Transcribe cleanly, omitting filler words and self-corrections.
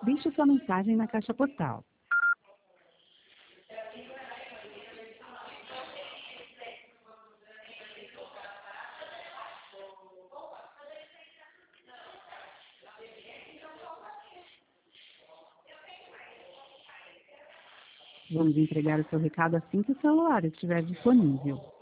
Deixe sua mensagem na caixa postal. Vamos entregar o seu recado assim que o celular estiver disponível.